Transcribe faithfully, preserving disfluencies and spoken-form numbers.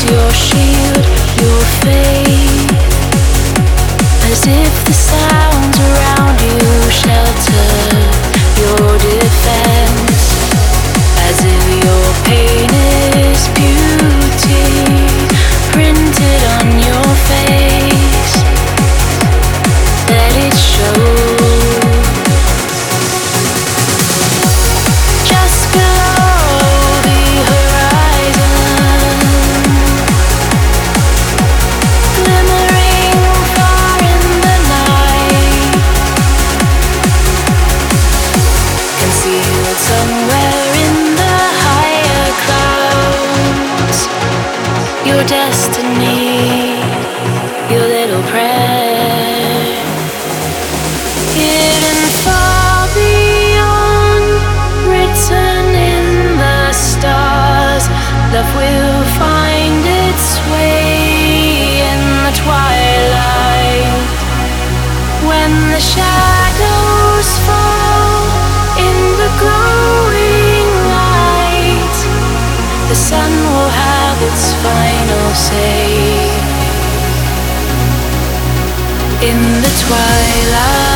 your shield, your faith, as if the sounds around you shelter your defense, as if your pain is beauty printed on your face. Let it show. Somewhere in the higher clouds, your destiny, your little prayer, hidden far beyond, written in the stars. Love will find its way in the twilight, when the shadows fall in the glowing light. The sun will have its final say in the twilight.